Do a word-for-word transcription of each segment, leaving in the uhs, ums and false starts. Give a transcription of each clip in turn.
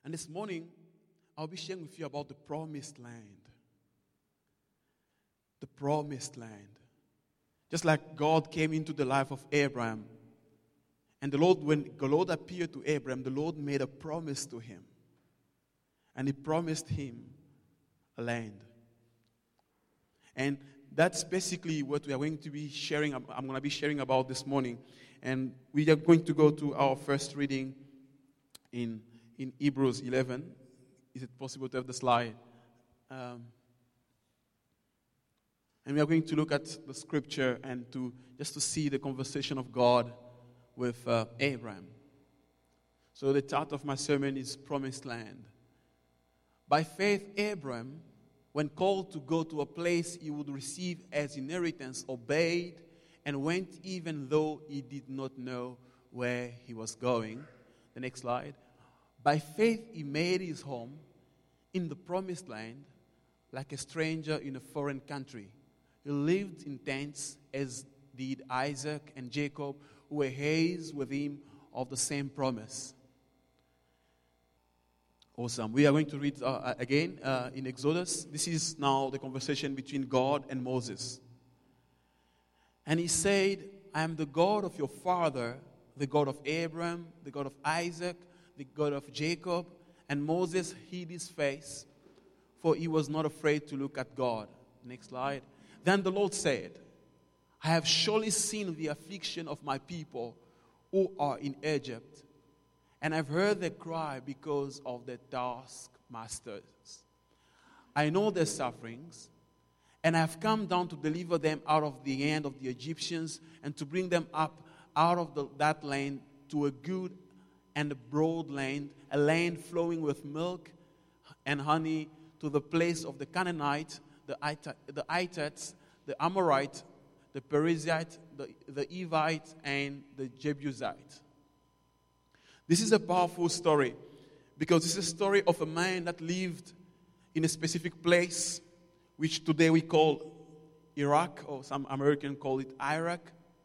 And this morning, I'll be sharing with you about the promised land. The promised land. Just like God came into the life of Abraham. And the Lord, when the Lord appeared to Abraham, the Lord made a promise to him. And He promised him a land. And that's basically what we are going to be sharing. I'm going to be sharing about this morning. And we are going to go to our first reading in, in Hebrews eleven. Is it possible to have the slide? Um, and we are going to look at the scripture and to just to see the conversation of God with uh, Abraham. So the title of my sermon is Promised Land. By faith, Abraham, when called to go to a place he would receive as inheritance, obeyed and went even though he did not know where he was going. The next slide. By faith, he made his home in the promised land like a stranger in a foreign country. He lived in tents as did Isaac and Jacob, who were heirs with him of the same promise. Awesome. We are going to read uh, again uh, in Exodus. This is now the conversation between God and Moses. And he said, I am the God of your father, the God of Abraham, the God of Isaac, the God of Jacob. And Moses hid his face, for he was not afraid to look at God. Next slide. Then the Lord said, I have surely seen the affliction of my people who are in Egypt, and I've heard their cry because of their taskmasters. I know their sufferings, and I have come down to deliver them out of the hand of the Egyptians and to bring them up out of the, that land to a good and a broad land, a land flowing with milk and honey, to the place of the Canaanite, the Hittites, the Amorite, the Perizzite, the, the Evite, and the Jebusite. This is a powerful story because it's a story of a man that lived in a specific place, which today we call Iraq, or some Americans call it Iraq.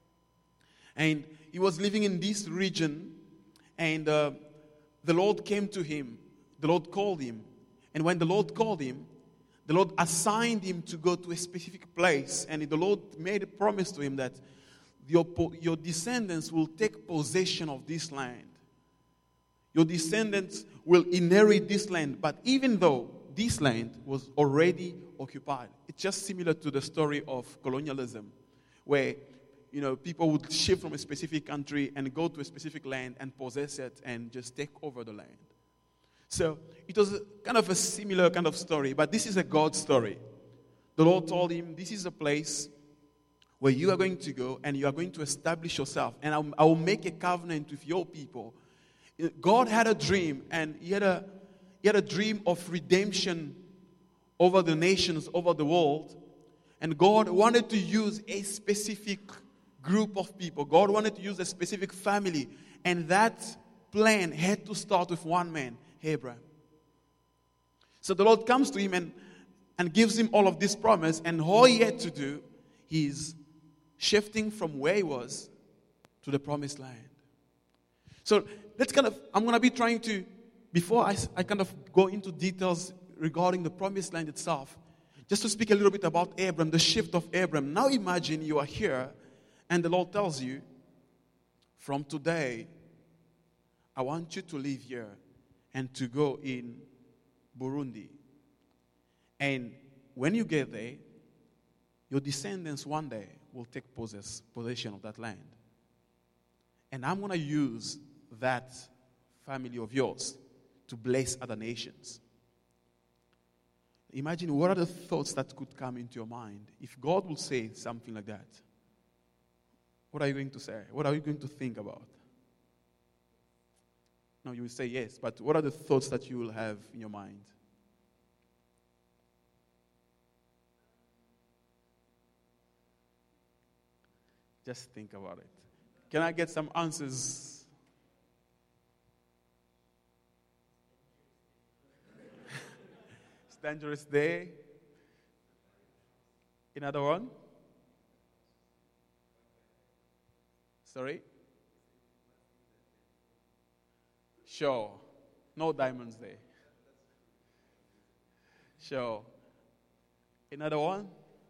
And he was living in this region, and uh, the Lord came to him. The Lord called him. And when the Lord called him, the Lord assigned him to go to a specific place. And the Lord made a promise to him that your, your descendants will take possession of this land. Your descendants will inherit this land. But even though this land was already occupied, it's just similar to the story of colonialism, where you know people would shift from a specific country and go to a specific land and possess it and just take over the land. So it was a, kind of a similar kind of story, but this is a God story. The Lord told him, this is a place where you are going to go and you are going to establish yourself. And I will, I will make a covenant with your people. God had a dream, and he had a, he had a dream of redemption over the nations, over the world. And God wanted to use a specific group of people. God wanted to use a specific family. And that plan had to start with one man, Abraham. So the Lord comes to him and, and gives him all of this promise, and all he had to do is shifting from where he was to the promised land. So let's kind of, I'm going to be trying to, before I, I kind of go into details regarding the promised land itself, just to speak a little bit about Abram, the shift of Abram. Now imagine you are here, and the Lord tells you, from today, I want you to live here and to go in Burundi. And when you get there, your descendants one day will take possess, possession of that land. And I'm going to use that family of yours to bless other nations. Imagine what are the thoughts that could come into your mind if God will say something like that. What are you going to say? What are you going to think about? No, you will say yes, but what are the thoughts that you will have in your mind? Just think about it. Can I get some answers? It's dangerous day. Another one? Sorry? Sure. No diamonds there. Sure. Another one?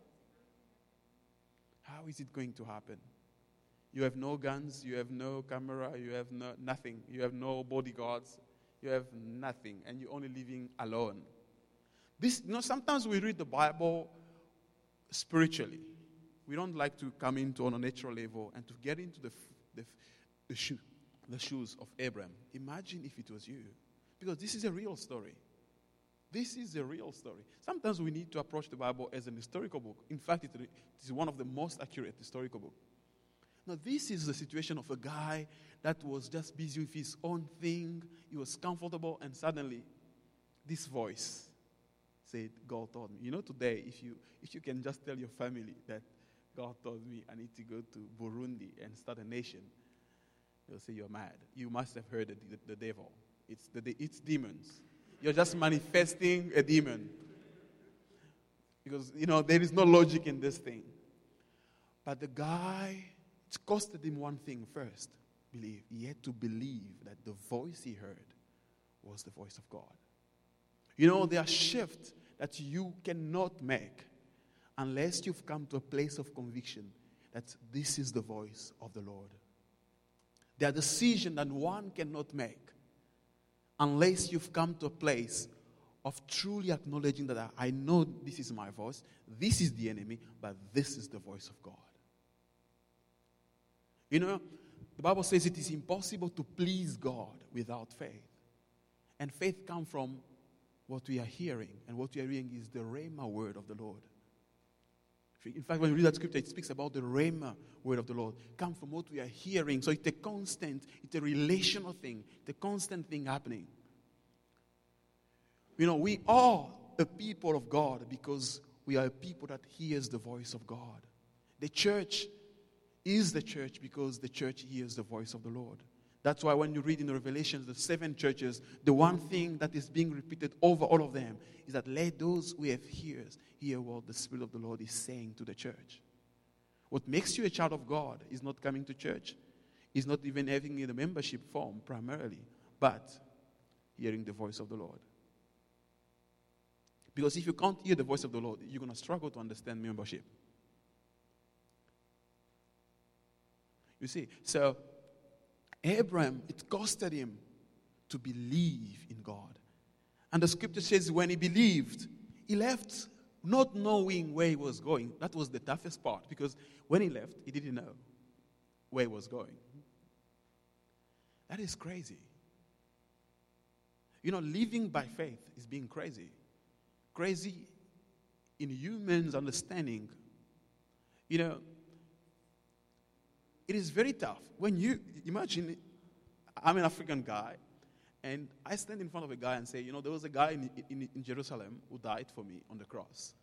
How is it going to happen? You have no guns, you have no camera, you have no, nothing. You have no bodyguards, you have nothing, and you're only living alone. This, you know, sometimes we read the Bible spiritually. We don't like to come into on a natural level and to get into the the, the, shoe, the shoes of Abraham. Imagine if it was you. Because this is a real story. This is a real story. Sometimes we need to approach the Bible as an historical book. In fact, it is one of the most accurate historical books. Now, this is the situation of a guy that was just busy with his own thing. He was comfortable, and suddenly, this voice said, God told me. You know, today, if you if you can just tell your family that God told me I need to go to Burundi and start a nation, they'll say you're mad. You must have heard the, the, the devil. It's the it's demons. You're just manifesting a demon. Because, you know, there is no logic in this thing. But the guy, it costed him one thing first. Believe. He had to believe that the voice he heard was the voice of God. You know, there are shifts that you cannot make unless you've come to a place of conviction that this is the voice of the Lord. There are decisions that one cannot make unless you've come to a place of truly acknowledging that I know this is my voice, this is the enemy, but this is the voice of God. You know, the Bible says it is impossible to please God without faith. And faith comes from what we are hearing, and what we are hearing is the Rhema word of the Lord. In fact, when you read that scripture, it speaks about the Rhema word of the Lord. Come from what we are hearing. So it's a constant, it's a relational thing. It's a constant thing happening. You know, we are a people of God because we are a people that hears the voice of God. The church is the church because the church hears the voice of the Lord. That's why when you read in the Revelations, the seven churches, the one thing that is being repeated over all of them is that let those who have ears hear what the Spirit of the Lord is saying to the church. What makes you a child of God is not coming to church, is not even having in the membership form primarily, but hearing the voice of the Lord. Because if you can't hear the voice of the Lord, you're going to struggle to understand membership. You see, so Abraham, it costed him to believe in God. And the scripture says when he believed, he left not knowing where he was going. That was the toughest part, because when he left, he didn't know where he was going. That is crazy. You know, living by faith is being crazy. Crazy in humans' understanding. You know, it is very tough. When you, imagine, I'm an African guy, and I stand in front of a guy and say, you know, there was a guy in, in, in Jerusalem who died for me on the cross.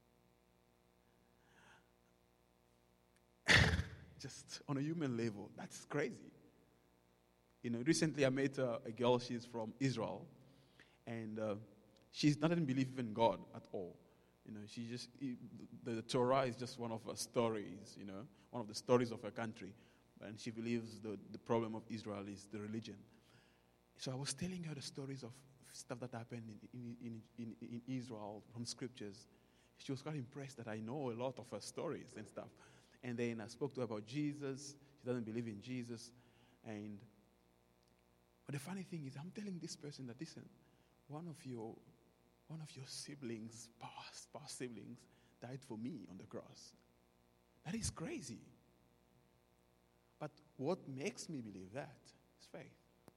Just on a human level, that's crazy. You know, recently I met a, a girl, she's from Israel, and uh, she doesn't believe in God at all. You know, she just, the, the Torah is just one of her stories, you know, one of the stories of her country. And she believes the, the problem of Israel is the religion. So I was telling her the stories of stuff that happened in, in, in, in Israel from scriptures. She was quite impressed that I know a lot of her stories and stuff. And then I spoke to her about Jesus. She doesn't believe in Jesus. And but the funny thing is, I'm telling this person that, listen, one of your one of your siblings, past, past siblings, died for me on the cross. That is crazy. But what makes me believe that is faith.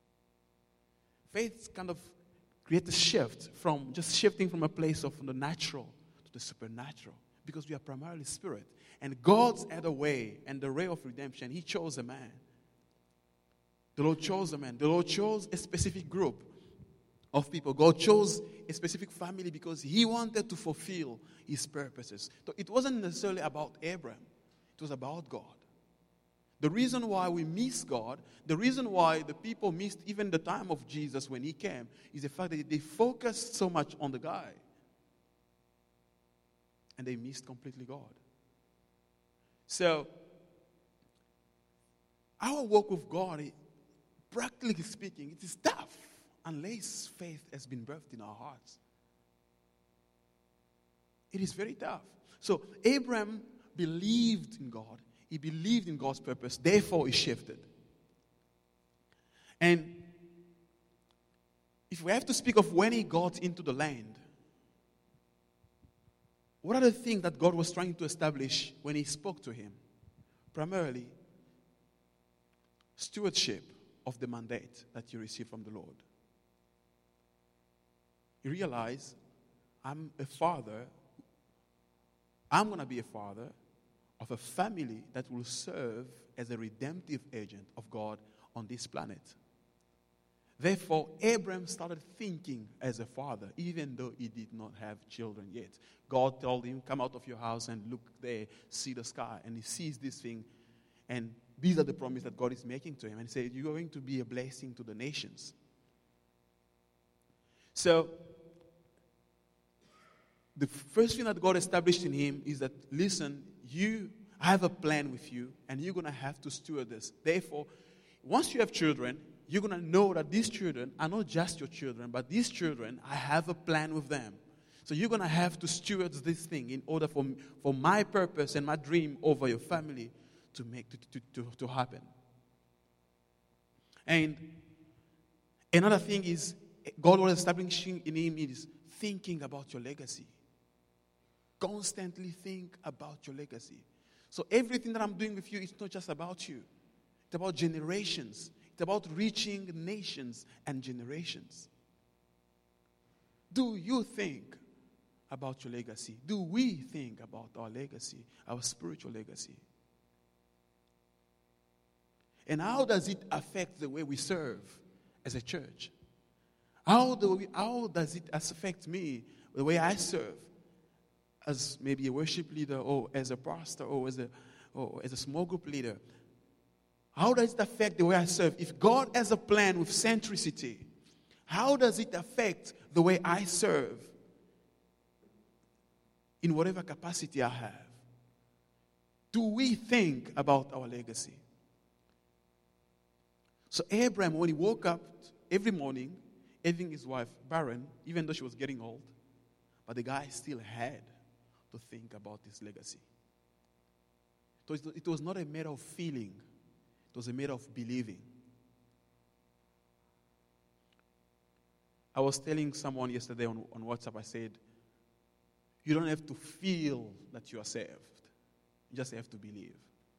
Faith kind of creates a shift from just shifting from a place of the natural to the supernatural, because we are primarily spirit. And God's had a way, and the way of redemption, He chose a man. The Lord chose a man. The Lord chose a specific group of people. God chose a specific family because He wanted to fulfill His purposes. So it wasn't necessarily about Abraham. It was about God. The reason why we miss God, the reason why the people missed even the time of Jesus when He came, is the fact that they focused so much on the guy. And they missed completely God. So, our walk with God, practically speaking, it is tough unless faith has been birthed in our hearts. It is very tough. So Abraham believed in God. He believed in God's purpose. Therefore, he shifted. And if we have to speak of when he got into the land, what are the things that God was trying to establish when he spoke to him? Primarily, stewardship of the mandate that you receive from the Lord. You realize, I'm a father, I'm going to be a father of a family that will serve as a redemptive agent of God on this planet. Therefore, Abraham started thinking as a father, even though he did not have children yet. God told him, come out of your house and look there, see the sky. And he sees this thing, and these are the promises that God is making to him. And he said, you're going to be a blessing to the nations. So, the first thing that God established in him is that, listen, you, I have a plan with you, and you're going to have to steward this. Therefore, once you have children, you're going to know that these children are not just your children, but these children, I have a plan with them. So you're going to have to steward this thing in order for, for my purpose and my dream over your family to make to, to, to, to happen. And another thing is, God was establishing in him is thinking about your legacy. Constantly think about your legacy. So everything that I'm doing with you is not just about you. It's about generations. It's about reaching nations and generations. Do you think about your legacy? Do we think about our legacy, our spiritual legacy? And how does it affect the way we serve as a church? How do we, how does it affect me, the way I serve as maybe a worship leader or as a pastor or as a, or as a small group leader? How does it affect the way I serve? If God has a plan with centricity, how does it affect the way I serve in whatever capacity I have? Do we think about our legacy? So Abraham, when he woke up every morning, having his wife barren, even though she was getting old, but the guy still had to think about his legacy. So it was not a matter of feeling. It was a matter of believing. I was telling someone yesterday on, on WhatsApp, I said, you don't have to feel that you are saved. You just have to believe.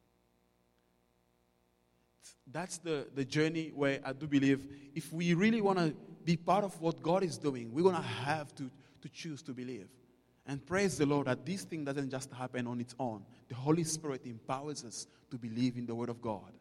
That's the, the journey where I do believe if we really want to be part of what God is doing, we're going to have to, to choose to believe. And praise the Lord that this thing doesn't just happen on its own. The Holy Spirit empowers us to believe in the Word of God.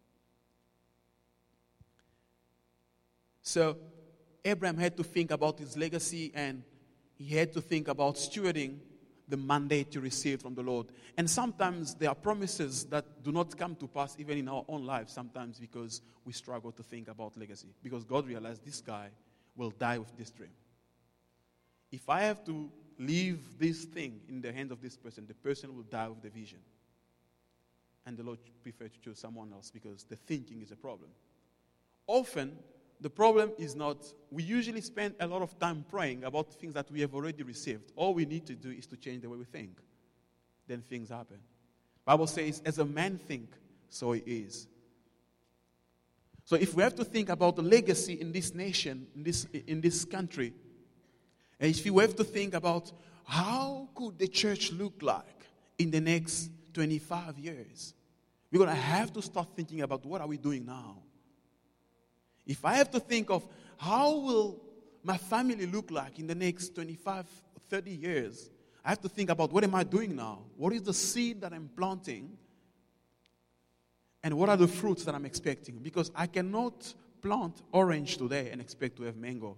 So, Abraham had to think about his legacy, and he had to think about stewarding the mandate he received from the Lord. And sometimes there are promises that do not come to pass even in our own lives, sometimes because we struggle to think about legacy. Because God realized this guy will die with this dream. If I have to leave this thing in the hands of this person, the person will die with the vision. And the Lord preferred to choose someone else because the thinking is a problem. Often, the problem is not, we usually spend a lot of time praying about things that we have already received. All we need to do is to change the way we think. Then things happen. The Bible says, as a man think, so he is. So if we have to think about the legacy in this nation, in this, in this country, and if we have to think about how could the church look like in the next twenty-five years, we're going to have to start thinking about what are we doing now. If I have to think of how will my family look like in the next twenty-five, thirty years, I have to think about what am I doing now? What is the seed that I'm planting? And what are the fruits that I'm expecting? Because I cannot plant orange today and expect to have mango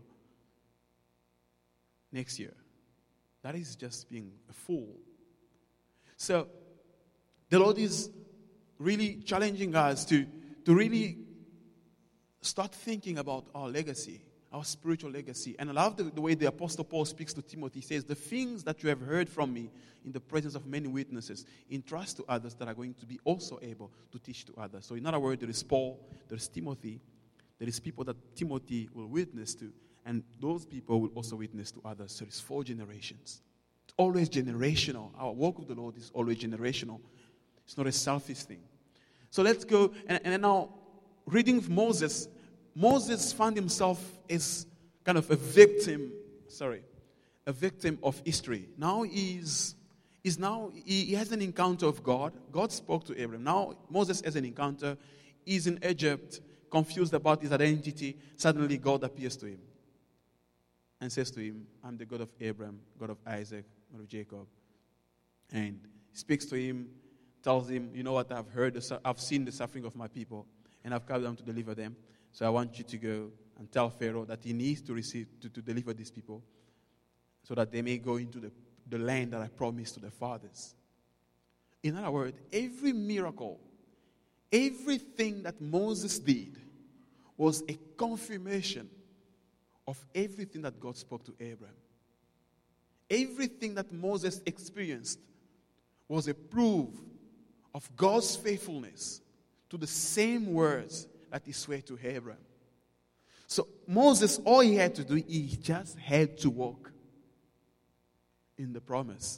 next year. That is just being a fool. So the Lord is really challenging us to, to really start thinking about our legacy, our spiritual legacy. And I love the, the way the Apostle Paul speaks to Timothy. He says, the things that you have heard from me in the presence of many witnesses, entrust to others that are going to be also able to teach to others. So in other words, there is Paul, there is Timothy, there is people that Timothy will witness to, and those people will also witness to others. So it's four generations. It's always generational. Our walk with the Lord is always generational. It's not a selfish thing. So let's go, and, and now, reading of Moses, Moses found himself as kind of a victim, sorry, a victim of history. Now he's, he's now, he, he has an encounter of God. God spoke to Abraham. Now Moses has an encounter. He's in Egypt, confused about his identity. Suddenly God appears to him and says to him, I'm the God of Abraham, God of Isaac, God of Jacob. And he speaks to him, tells him, you know what, I've heard, the, I've seen the suffering of my people, and I've come down to deliver them. So I want you to go and tell Pharaoh that he needs to receive, to, to deliver these people, so that they may go into the, the land that I promised to their fathers. In other words, every miracle, everything that Moses did was a confirmation of everything that God spoke to Abraham. Everything that Moses experienced was a proof of God's faithfulness to the same words that he swore to Abraham. So Moses, all he had to do, he just had to walk in the promise.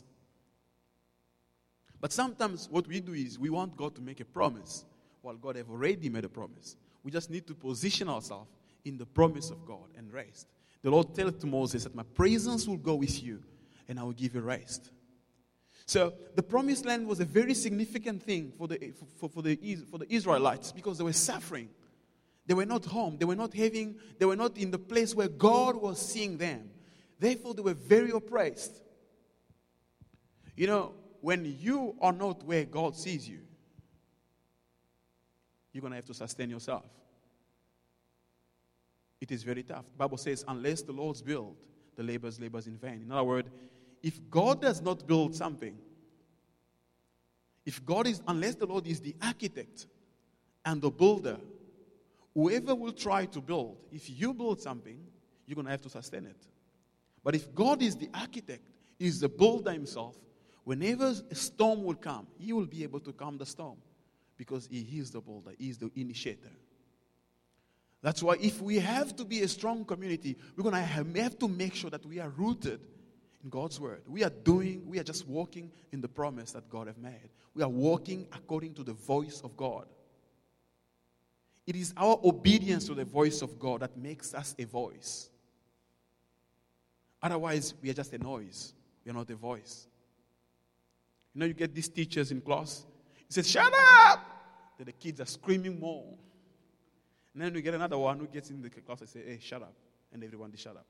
But sometimes what we do is we want God to make a promise while God have already made a promise. We just need to position ourselves in the promise of God and rest. The Lord told to Moses that my presence will go with you and I will give you rest. So the promised land was a very significant thing for the, for, for, the, for the Israelites because they were suffering. They were not home. They were not having, they were not in the place where God was seeing them. Therefore, they were very oppressed. You know, when you are not where God sees you, you're going to have to sustain yourself. It is very tough. The Bible says, unless the Lord's build, the laborers labors in vain. In other words, if God does not build something, if God is, unless the Lord is the architect and the builder, whoever will try to build, if you build something, you're going to have to sustain it. But if God is the architect, He is the builder Himself, whenever a storm will come, He will be able to calm the storm because He is the builder, He is the initiator. That's why if we have to be a strong community, we're going to have, have to make sure that we are rooted in God's word. We are doing, we are just walking in the promise that God has made. We are walking according to the voice of God. It is our obedience to the voice of God that makes us a voice. Otherwise, we are just a noise. We are not a voice. You know, you get these teachers in class. He says, shut up! Then the kids are screaming more. And then we get another one who gets in the class and say, hey, shut up. And everyone, they shut up.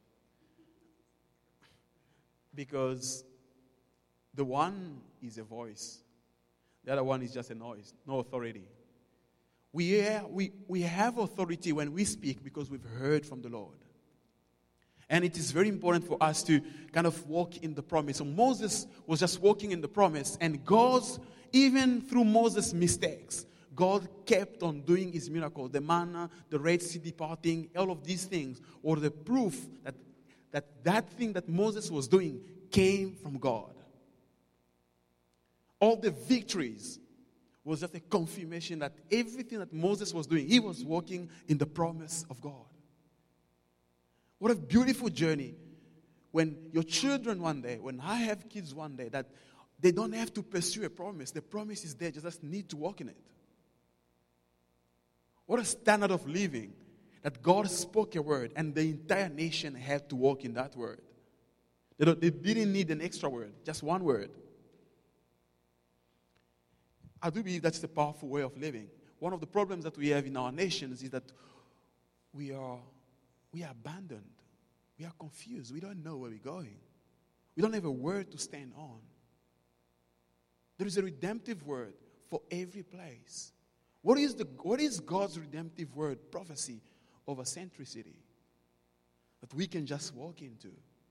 Because the one is a voice. The other one is just a noise, no authority. We, are, we, we have authority when we speak because we've heard from the Lord. And it is very important for us to kind of walk in the promise. So Moses was just walking in the promise. And God's, even through Moses' mistakes, God kept on doing His miracles. The manna, the Red Sea departing, all of these things were the proof that that, that thing that Moses was doing came from God. All the victories was just a confirmation that everything that Moses was doing, he was walking in the promise of God. What a beautiful journey when your children one day, when I have kids one day, that they don't have to pursue a promise. The promise is there, just need to walk in it. What a standard of living that God spoke a word and the entire nation had to walk in that word. They, don't, they didn't need an extra word, just one word. I do believe that's a powerful way of living. One of the problems that we have in our nations is that we are, we are abandoned. We are confused. We don't know where we're going. We don't have a word to stand on. There is a redemptive word for every place. What is, the, what is God's redemptive word, prophecy over centricity that we can just walk into?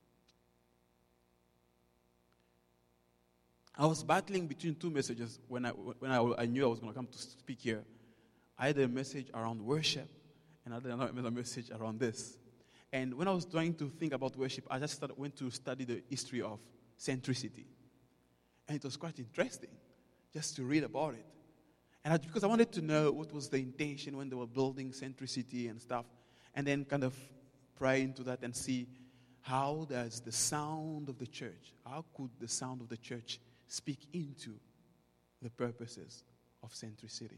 I was battling between two messages when I, when I, I knew I was going to come to speak here. I had a message around worship, and I had another message around this. And when I was trying to think about worship, I just started, went to study the history of centricity. And it was quite interesting just to read about it. And I, because I wanted to know what was the intention when they were building centricity and stuff. and then kind of pray into that and see how does the sound of the church, how could the sound of the church speak into the purposes of Century City.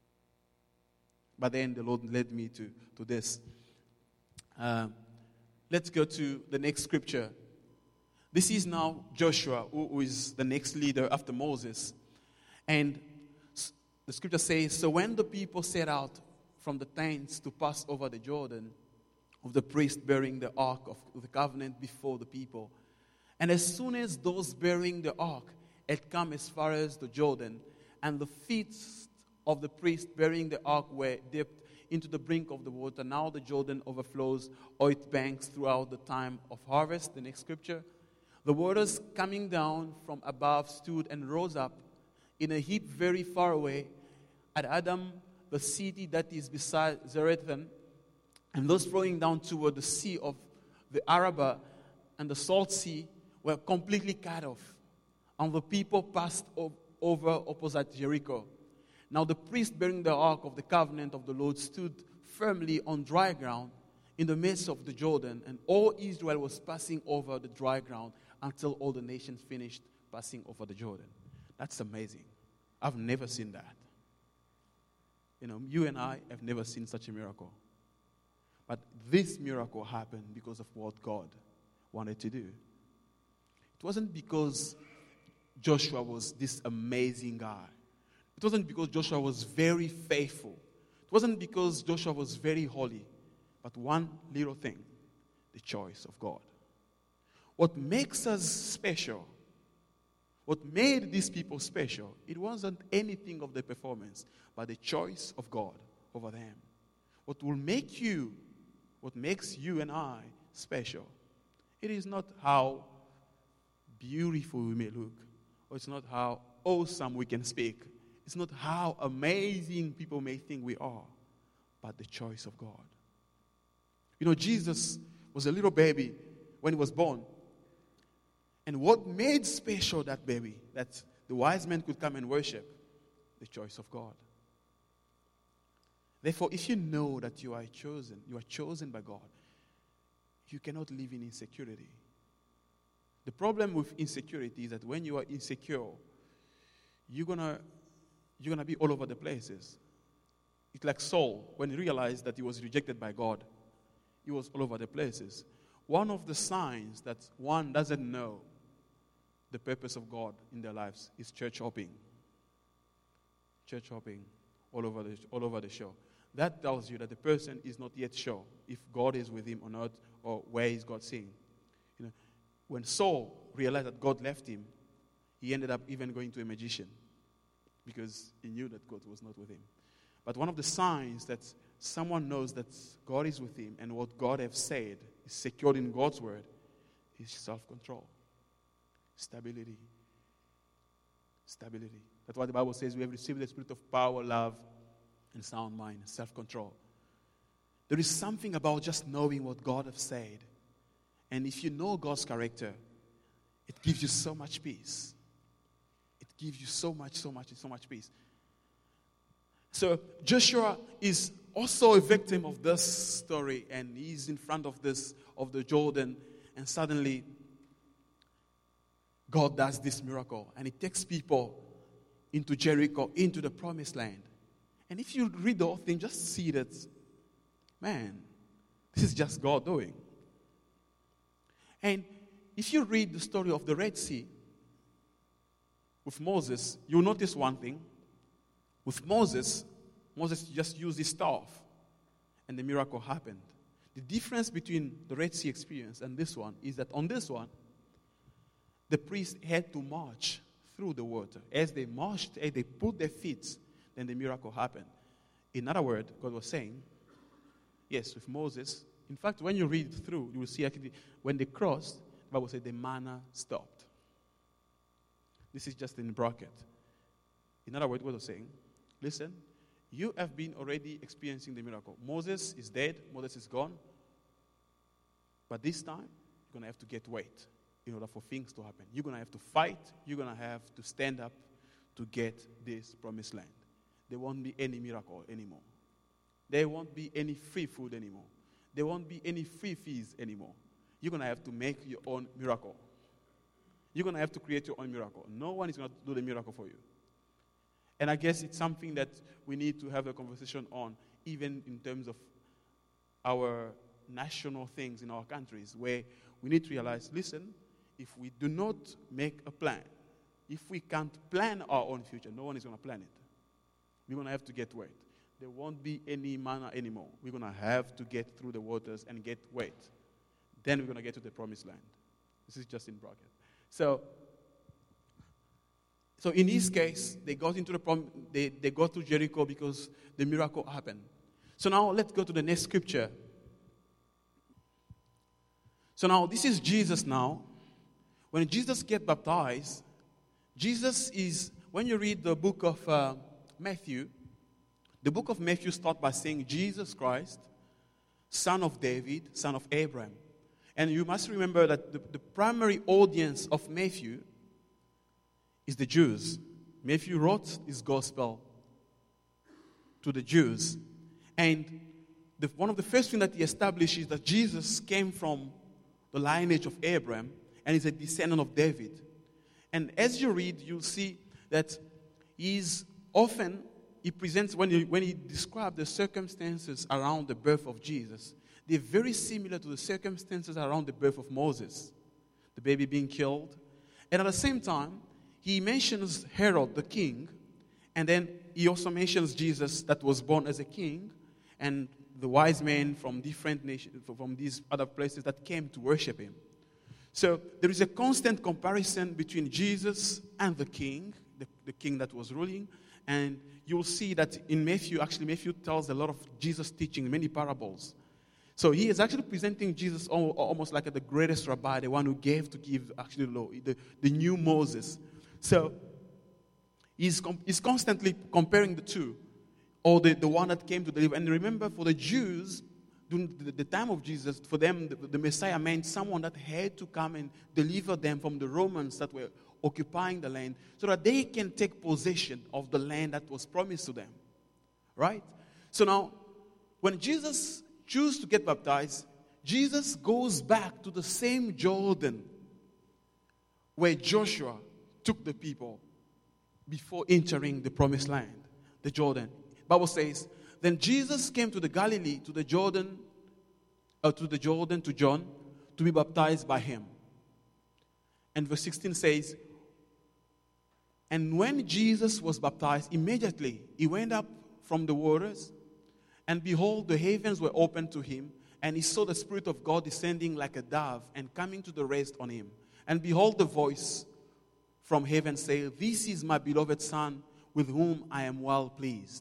But then the Lord led me to, to this. Uh, let's go to the next scripture. This is now Joshua, who, who is the next leader after Moses. And the scripture says, so when the people set out from the tents to pass over the Jordan, of the priest bearing the ark of the covenant before the people, and as soon as those bearing the ark had come as far as the Jordan, and the feet of the priest bearing the ark were dipped into the brink of the water, now the Jordan overflows all its banks throughout the time of harvest. The next scripture. The waters coming down from above stood and rose up in a heap very far away at Adam, the city that is beside Zarethan, and those flowing down toward the sea of the Arabah and the Salt Sea were completely cut off, and the people passed over opposite Jericho. Now the priest bearing the ark of the covenant of the Lord stood firmly on dry ground in the midst of the Jordan, and all Israel was passing over the dry ground until all the nations finished passing over the Jordan. That's amazing. I've never seen that. You know, you and I have never seen such a miracle. But this miracle happened because of what God wanted to do. It wasn't because Joshua was this amazing guy. It wasn't because Joshua was very faithful. It wasn't because Joshua was very holy. But one little thing, the choice of God. What makes us special, what made these people special, it wasn't anything of their performance, but the choice of God over them. What will make you, what makes you and I special, it is not how beautiful we may look, or it's not how awesome we can speak. It's not how amazing people may think we are, but the choice of God. You know, Jesus was a little baby when he was born. And what made special that baby, that the wise men could come and worship? The choice of God. Therefore, if you know that you are chosen, you are chosen by God, you cannot live in insecurity. The problem with insecurity is that when you are insecure, you're gonna you're gonna be all over the places. It's like Saul, when he realized that he was rejected by God, he was all over the places. One of the signs that one doesn't know the purpose of God in their lives is church hopping. Church hopping all over the all over the show. That tells you that the person is not yet sure if God is with him or not, or where is God seeing. You know, when Saul realized that God left him, he ended up even going to a magician because he knew that God was not with him. But one of the signs that someone knows that God is with him and what God has said is secured in God's word is self-control, stability, stability. That's why the Bible says we have received the spirit of power, love, and sound mind, self-control. There is something about just knowing what God has said. And if you know God's character, it gives you so much peace. It gives you so much, so much, so much peace. So Joshua is also a victim of this story, and he's in front of this, of the Jordan, and suddenly God does this miracle, and he takes people into Jericho, into the promised land. And if you read the whole thing, just see that, man, this is just God doing. And if you read the story of the Red Sea with Moses, you'll notice one thing. With Moses, Moses just used his staff, and the miracle happened. The difference between the Red Sea experience and this one is that on this one, the priest had to march through the water. As they marched, as they put their feet, then the miracle happened. In other words, God was saying, yes, with Moses, in fact, when you read through, you will see actually when they crossed, the Bible said the manna stopped. This is just in bracket. In other words, God was saying, listen, you have been already experiencing the miracle. Moses is dead, Moses is gone. But this time, you're going to have to get weight in order for things to happen. You're going to have to fight. You're going to have to stand up to get this promised land. There won't be any miracle anymore. There won't be any free food anymore. there won't be any free fees anymore. You're going to have to make your own miracle. You're going to have to create your own miracle. No one is going to do the miracle for you. And I guess it's something that we need to have a conversation on, even in terms of our national things in our countries, where we need to realize, listen, if we do not make a plan, if we can't plan our own future, no one is going to plan it. We're going to have to get wet. There won't be any manna anymore. We're going to have to get through the waters and get wet. Then we're going to get to the promised land. This is just in bracket. So, so in his case, they got into the prom- they, they got to Jericho because the miracle happened. So now let's go to the next scripture. So now this is Jesus now. When Jesus gets baptized, Jesus is, when you read the book of uh, Matthew, the book of Matthew starts by saying Jesus Christ, son of David, son of Abraham. And you must remember that the, the primary audience of Matthew is the Jews. Matthew wrote his gospel to the Jews. And the, one of the first things that he established is that Jesus came from the lineage of Abraham and is a descendant of David. And as you read, you'll see that he's often, he presents, when he, when he describes the circumstances around the birth of Jesus, they're very similar to the circumstances around the birth of Moses, the baby being killed. And at the same time, he mentions Herod the king, and then he also mentions Jesus that was born as a king, and the wise men from different nations, from these other places that came to worship him. So there is a constant comparison between Jesus and the king, the, the king that was ruling, and you'll see that in Matthew, actually Matthew tells a lot of Jesus teaching, many parables. So he is actually presenting Jesus almost like the greatest rabbi, the one who gave to give actually the law, the, the new Moses. So he's, he's constantly comparing the two, or the, the one that came to deliver. And remember, for the Jews, during the, the time of Jesus, for them, the, the Messiah meant someone that had to come and deliver them from the Romans that were occupying the land, so that they can take possession of the land that was promised to them. Right? So now, when Jesus chooses to get baptized, Jesus goes back to the same Jordan where Joshua took the people before entering the promised land, the Jordan. The Bible says, then Jesus came to the Galilee, to the Jordan, uh, to the Jordan, to John, to be baptized by him. And verse sixteen says, and when Jesus was baptized, immediately he went up from the waters, and behold, the heavens were opened to him, and he saw the Spirit of God descending like a dove and coming to the rest on him. And behold, the voice from heaven saying, this is my beloved Son, with whom I am well pleased.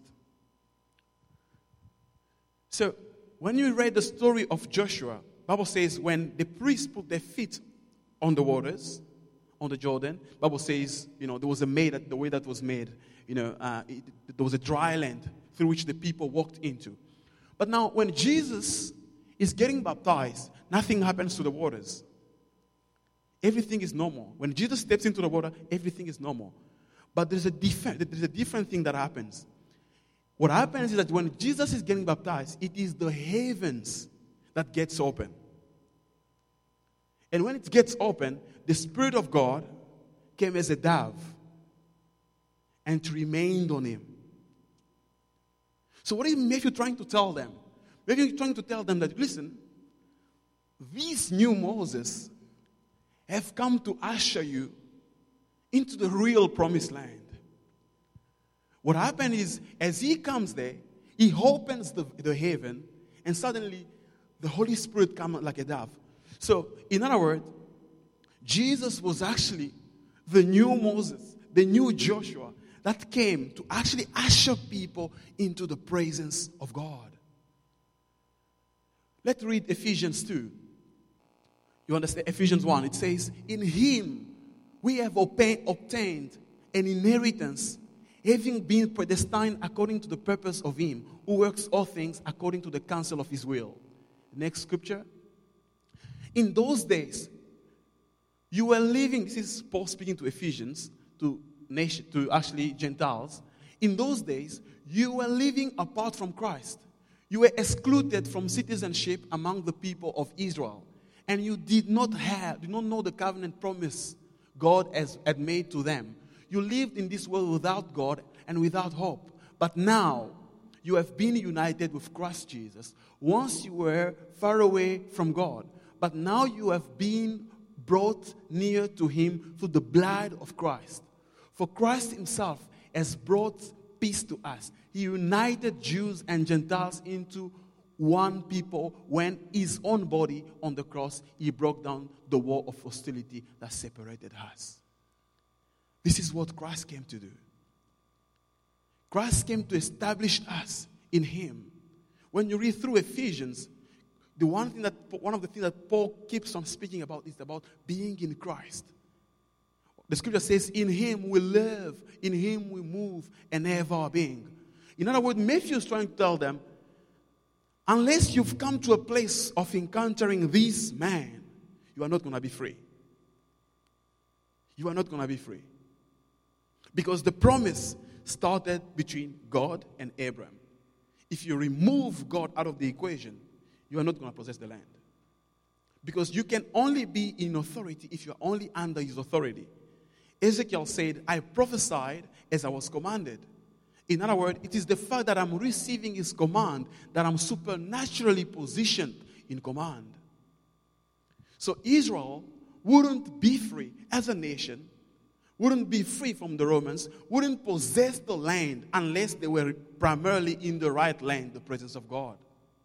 So, when you read the story of Joshua, the Bible says when the priests put their feet on the waters, on the Jordan, the Bible says, you know, there was a made, the way that was made, you know, uh, it, there was a dry land through which the people walked into. But now, when Jesus is getting baptized, nothing happens to the waters. Everything is normal. When Jesus steps into the water, everything is normal. But there's a different, there's a different thing that happens. What happens is that when Jesus is getting baptized, it is the heavens that gets open. And when it gets open, the Spirit of God came as a dove and it remained on him. So what is Matthew trying to tell them? Matthew is trying to tell them that, listen, these new Moses have come to usher you into the real promised land. What happened is, as he comes there, he opens the, the heaven, and suddenly the Holy Spirit comes like a dove. So, in other words, Jesus was actually the new Moses, the new Joshua, that came to actually usher people into the presence of God. Let's read Ephesians two. You understand? Ephesians one. It says, in him we have obtained an inheritance, having been predestined according to the purpose of him, who works all things according to the counsel of his will. Next scripture. In those days, you were living, this is Paul speaking to Ephesians, to nation, to actually Gentiles. In those days, you were living apart from Christ. You were excluded from citizenship among the people of Israel. And you did not have, did not know the covenant promise God has, had made to them. You lived in this world without God and without hope. But now, you have been united with Christ Jesus. Once you were far away from God, but now you have been brought near to Him through the blood of Christ. For Christ Himself has brought peace to us. He united Jews and Gentiles into one people when His own body on the cross, He broke down the wall of hostility that separated us. This is what Christ came to do. Christ came to establish us in Him. When you read through Ephesians, the one thing that one of the things that Paul keeps on speaking about is about being in Christ. The scripture says, in Him we live, in Him we move, and have our being. In other words, Matthew is trying to tell them, unless you've come to a place of encountering this man, you are not going to be free. You are not going to be free. Because the promise started between God and Abraham. If you remove God out of the equation, you are not going to possess the land. Because you can only be in authority if you are only under His authority. Ezekiel said, I prophesied as I was commanded. In other words, it is the fact that I'm receiving His command that I'm supernaturally positioned in command. So Israel wouldn't be free as a nation, wouldn't be free from the Romans, wouldn't possess the land unless they were primarily in the right land, the presence of God.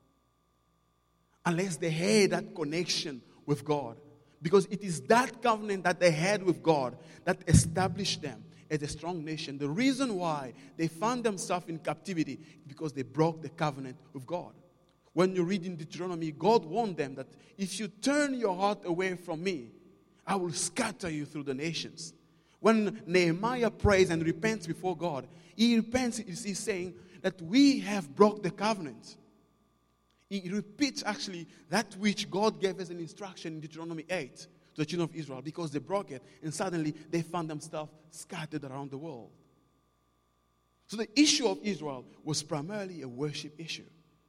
Unless they had that connection with God. Because it is that covenant that they had with God that established them as a strong nation. The reason why they found themselves in captivity is because they broke the covenant with God. When you read in Deuteronomy, God warned them that if you turn your heart away from me, I will scatter you through the nations. When Nehemiah prays and repents before God, he repents, he's saying that we have broke the covenant. He repeats actually that which God gave as an instruction in Deuteronomy eight to the children of Israel, because they broke it and suddenly they found themselves scattered around the world. So the issue of Israel was primarily a worship issue,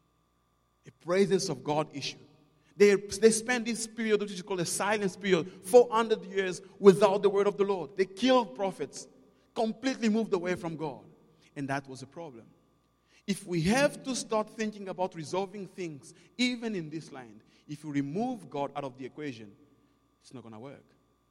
a presence of God issue. They, they spent this period, which is called a silence period, four hundred years without the word of the Lord. They killed prophets, completely moved away from God. And that was a problem. If we have to start thinking about resolving things, even in this land, if you remove God out of the equation, it's not going to work.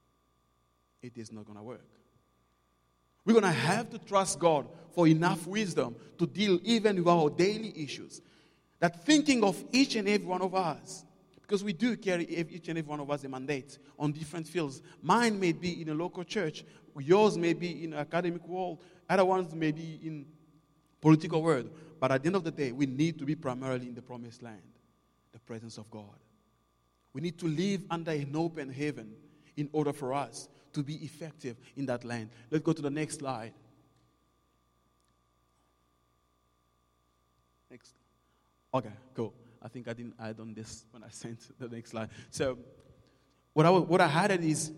It is not going to work. We're going to have to trust God for enough wisdom to deal even with our daily issues. That thinking of each and every one of us, because we do carry each and every one of us a mandate on different fields. Mine may be in a local church. Yours may be in an academic world. Other ones may be in political world. But at the end of the day, we need to be primarily in the promised land, the presence of God. We need to live under an open heaven in order for us to be effective in that land. Let's go to the next slide. Next. Okay, cool. I think I didn't add on this when I sent the next slide. So what I, what I had is,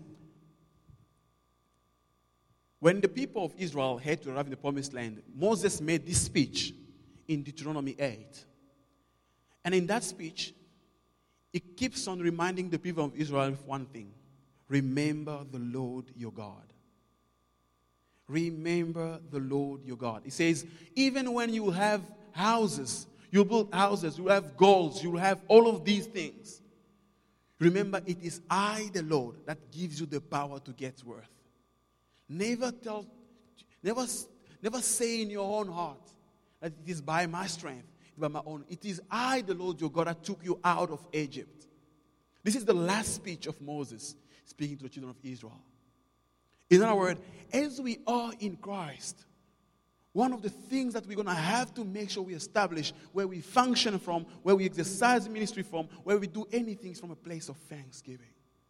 when the people of Israel had to arrive in the promised land, Moses made this speech in Deuteronomy eight. And in that speech, he keeps on reminding the people of Israel of one thing. Remember the Lord your God. Remember the Lord your God. He says, even when you have houses, you build houses, you have goals, you have all of these things. Remember, it is I, the Lord, that gives you the power to get worth. Never tell, never, never say in your own heart that it is by my strength, by my own. It is I, the Lord your God, that took you out of Egypt. This is the last speech of Moses speaking to the children of Israel. In other words, as we are in Christ, one of the things that we're going to have to make sure we establish where we function from, where we exercise ministry from, where we do anything is from a place of thanksgiving.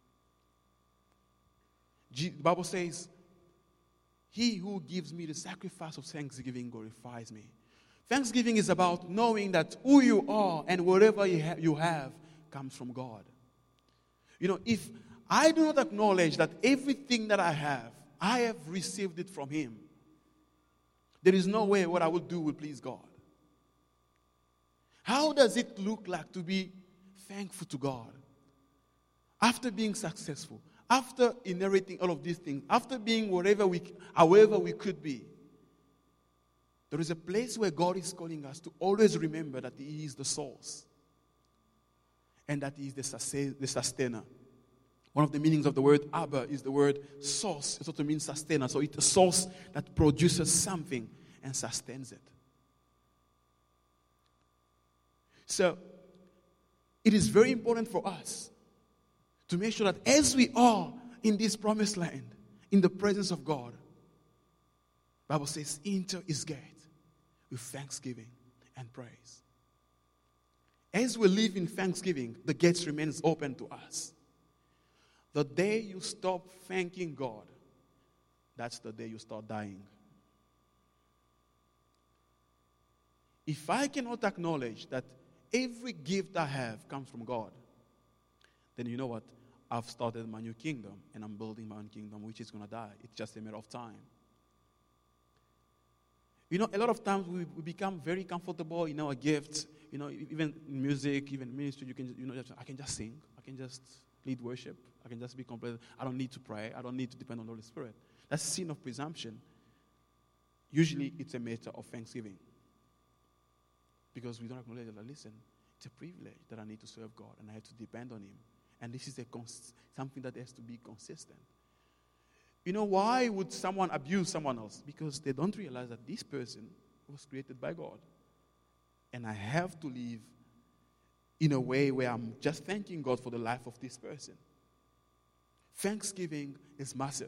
The Bible says, he who gives me the sacrifice of thanksgiving glorifies me. Thanksgiving is about knowing that who you are and whatever you, ha- you have comes from God. You know, if I do not acknowledge that everything that I have, I have received it from Him, there is no way what I will do will please God. How does it look like to be thankful to God? After being successful, after inheriting all of these things, after being wherever we, however we could be, there is a place where God is calling us to always remember that He is the source and that He is the sustainer. One of the meanings of the word Abba is the word source. It also means sustainer. So it's a source that produces something and sustains it. So it is very important for us to make sure that as we are in this promised land, in the presence of God, the Bible says, enter His gate with thanksgiving and praise. As we live in thanksgiving, the gates remains open to us. The day you stop thanking God, that's the day you start dying. If I cannot acknowledge that every gift I have comes from God, then you know what? I've started my new kingdom, and I'm building my own kingdom, which is going to die. It's just a matter of time. You know, a lot of times we, we become very comfortable in our gifts. You know, even in music, even ministry, you can, you know, I can just sing. I can just lead worship. I can just be complete. I don't need to pray. I don't need to depend on the Holy Spirit. That's a sin of presumption. Usually, it's a matter of thanksgiving. Because we don't acknowledge that, listen, it's a privilege that I need to serve God and I have to depend on Him. And this is a cons- something that has to be consistent. You know, why would someone abuse someone else? Because they don't realize that this person was created by God. And I have to live in a way where I'm just thanking God for the life of this person. Thanksgiving is massive.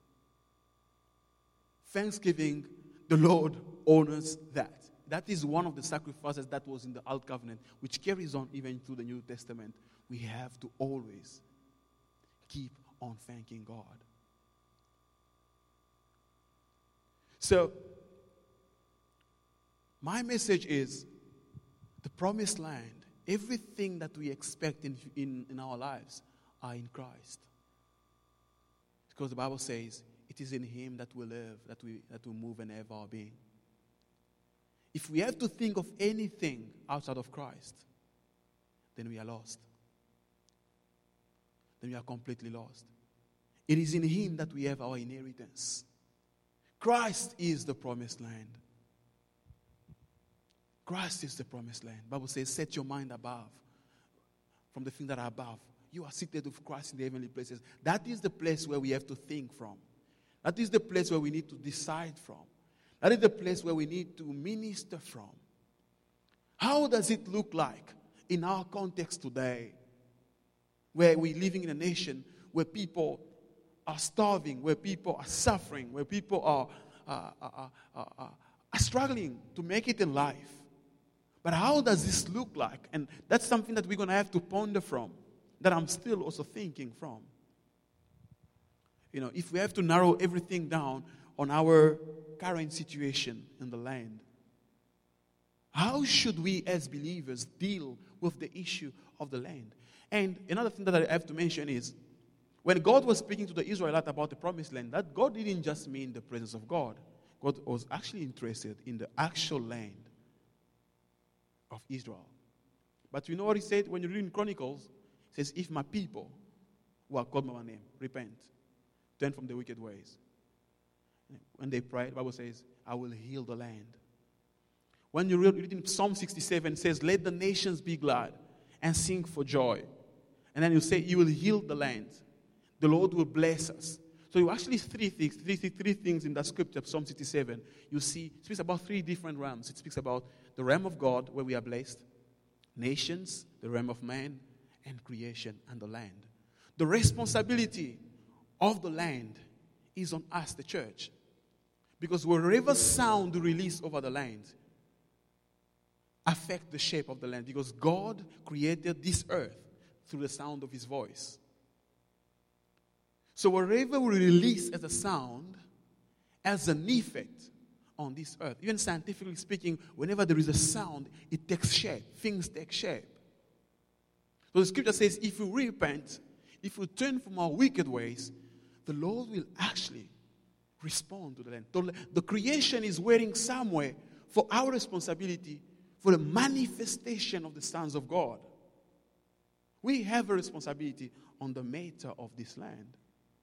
Thanksgiving, the Lord honors that. That is one of the sacrifices that was in the Old Covenant, which carries on even through the New Testament. We have to always keep on thanking God. So, my message is the promised land, everything that we expect in, in, in our lives are in Christ. Because the Bible says, it is in Him that we live, that we, that we move and have our being. If we have to think of anything outside of Christ, then we are lost. Then we are completely lost. It is in Him that we have our inheritance. Christ is the promised land. Christ is the promised land. The Bible says, set your mind above, from the things that are above. You are seated with Christ in the heavenly places. That is the place where we have to think from. That is the place where we need to decide from. That is the place where we need to minister from. How does it look like in our context today, where we're living in a nation where people are starving, where people are suffering, where people are, uh, are, are, are, are struggling to make it in life? But how does this look like? And that's something that we're going to have to ponder from, that I'm still also thinking from. You know, if we have to narrow everything down on our current situation in the land, how should we as believers deal with the issue of the land? And another thing that I have to mention is, when God was speaking to the Israelites about the promised land, that God didn't just mean the presence of God. God was actually interested in the actual land of Israel. But you know what He said when you read in Chronicles? He says, if my people who are called by my name repent, turn from their wicked ways. When they pray, the Bible says, I will heal the land. When you read in Psalm sixty-seven, it says, let the nations be glad and sing for joy. And then you say, you will heal the land. The Lord will bless us. So you actually three things, three, three things in that scripture, Psalm sixty-seven. You see, it speaks about three different realms. It speaks about the realm of God, where we are blessed, nations, the realm of man, and creation and the land. The responsibility of the land is on us, the church. Because wherever sound released over the land affect the shape of the land. Because God created this earth through the sound of His voice. So wherever we release as a sound, as an effect on this earth, even scientifically speaking, whenever there is a sound, it takes shape. Things take shape. So the scripture says, if we repent, if we turn from our wicked ways, the Lord will actually respond to the land. The creation is waiting somewhere for our responsibility for the manifestation of the sons of God. We have a responsibility on the matter of this land.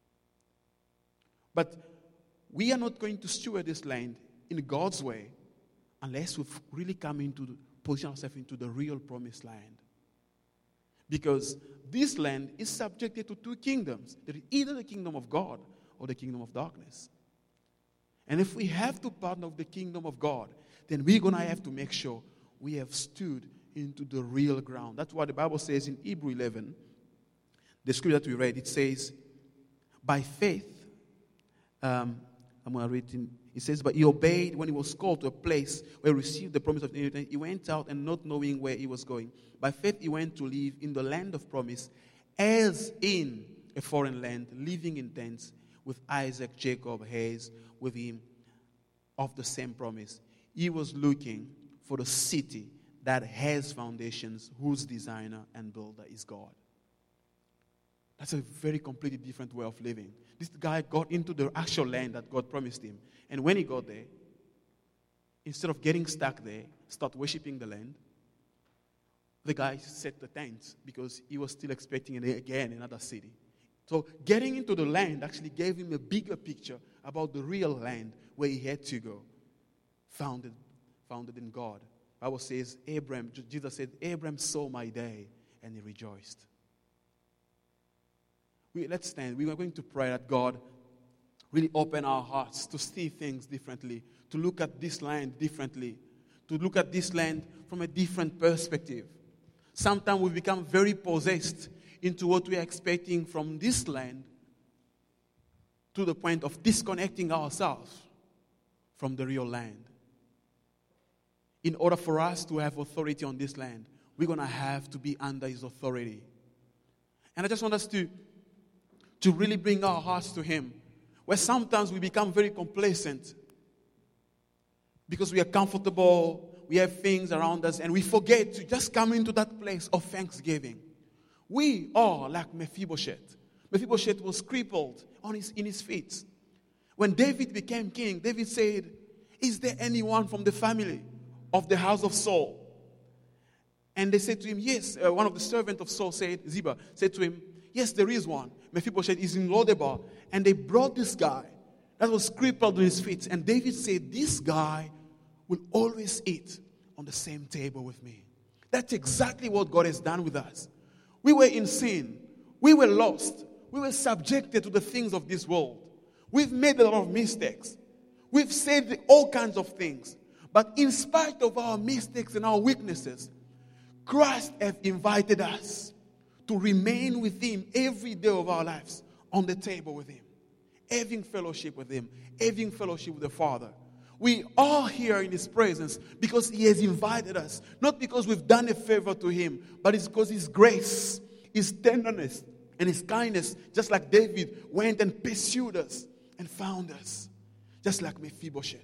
But we are not going to steward this land in God's way unless we've really come into the, position ourselves into the real promised land. Because this land is subjected to two kingdoms. There is either the kingdom of God or the kingdom of darkness. And if we have to partner with the kingdom of God, then we're going to have to make sure we have stood into the real ground. That's what the Bible says in Hebrews eleven. The scripture that we read, it says, by faith, um, I'm going to read it. It says, but he obeyed when he was called to a place where he received the promise of inheritance. He went out and not knowing where he was going. By faith, he went to live in the land of promise, as in a foreign land, living in tents with Isaac, Jacob, heirs with him of the same promise. He was looking for the city that has foundations, whose designer and builder is God. That's a very completely different way of living. This guy got into the actual land that God promised him. And when he got there, instead of getting stuck there, start worshiping the land, the guy set the tent because he was still expecting again another city. So getting into the land actually gave him a bigger picture about the real land where he had to go, founded, founded in God. The Bible says, Abraham, Jesus said, Abraham saw my day and he rejoiced. We, let's stand. We are going to pray that God really open our hearts to see things differently, to look at this land differently, to look at this land from a different perspective. Sometimes we become very possessed into what we are expecting from this land to the point of disconnecting ourselves from the real land. In order for us to have authority on this land, we're going to have to be under his authority. And I just want us to, to really bring our hearts to him, where sometimes we become very complacent because we are comfortable, we have things around us, and we forget to just come into that place of thanksgiving. We are like Mephibosheth. Mephibosheth was crippled on his, in his feet. When David became king, David said, is there anyone from the family of the house of Saul? And they said to him, yes. Uh, one of the servants of Saul said, Ziba, said to him, yes, there is one. Mephibosheth is in Lodebar. And they brought this guy that was crippled on his feet. And David said, this guy will always eat on the same table with me. That's exactly what God has done with us. We were in sin. We were lost. We were subjected to the things of this world. We've made a lot of mistakes. We've said all kinds of things. But in spite of our mistakes and our weaknesses, Christ has invited us to remain with him every day of our lives on the table with him, having fellowship with him, having fellowship with the Father. We are here in his presence because he has invited us, not because we've done a favor to him, but it's because his grace, his tenderness, and his kindness, just like David went and pursued us and found us, just like Mephibosheth.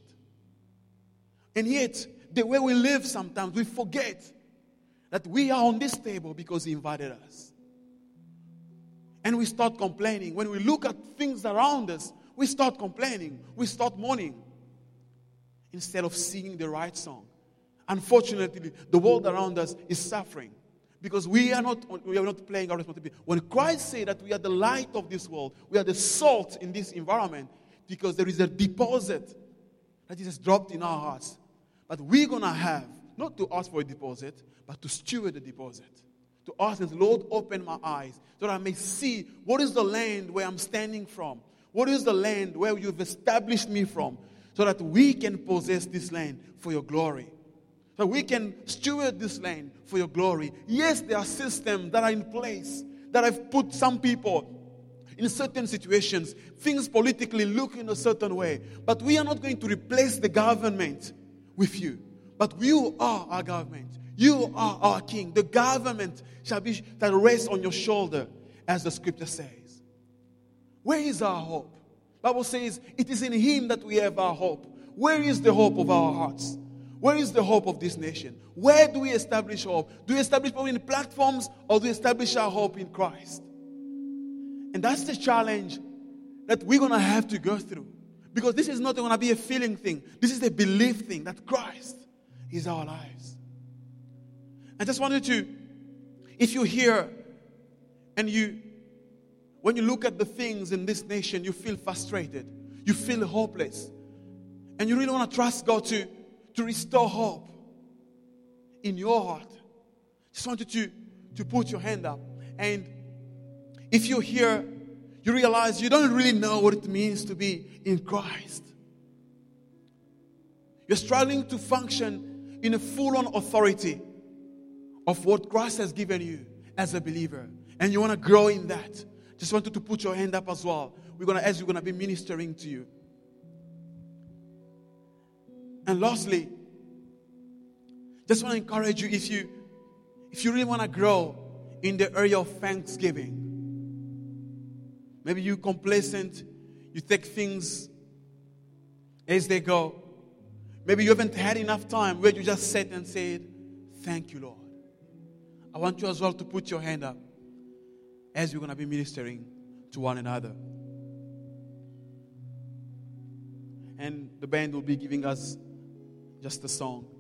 And yet, the way we live sometimes, we forget that we are on this table because he invited us. And we start complaining. When we look at things around us, we start complaining. We start mourning instead of singing the right song. Unfortunately, the world around us is suffering because we are not we are not playing our responsibility. When Christ said that we are the light of this world, we are the salt in this environment because there is a deposit that is dropped in our hearts. But we're going to have, not to ask for a deposit, but to steward the deposit. To ask him, Lord, open my eyes so that I may see what is the land where I'm standing from. What is the land where you've established me from, so that we can possess this land for your glory. So we can steward this land for your glory. Yes, there are systems that are in place that have put some people in certain situations. Things politically look in a certain way. But we are not going to replace the government with you. But you are our government. You are our king. The government shall be that rests on your shoulder, as the scripture says. Where is our hope? The Bible says it is in him that we have our hope. Where is the hope of our hearts? Where is the hope of this nation? Where do we establish hope? Do we establish hope in platforms, or do we establish our hope in Christ? And that's the challenge that we're going to have to go through. Because this is not going to be a feeling thing. This is a belief thing that Christ is our lives. I just wanted to, if you're here and you, when you look at the things in this nation, you feel frustrated, you feel hopeless, and you really want to trust God to, to restore hope in your heart, just wanted to, to put your hand up. And if you're here, you realize you don't really know what it means to be in Christ. You're struggling to function in a full-on authority of what Christ has given you as a believer. And you want to grow in that. Just wanted to put your hand up as well. We're going to, as we're going to be ministering to you. And lastly, just want to encourage you, if you if you really want to grow in the area of thanksgiving, maybe you're complacent, you take things as they go. Maybe you haven't had enough time where you just sat and said, thank you, Lord. I want you as well to put your hand up as we're going to be ministering to one another. And the band will be giving us just a song.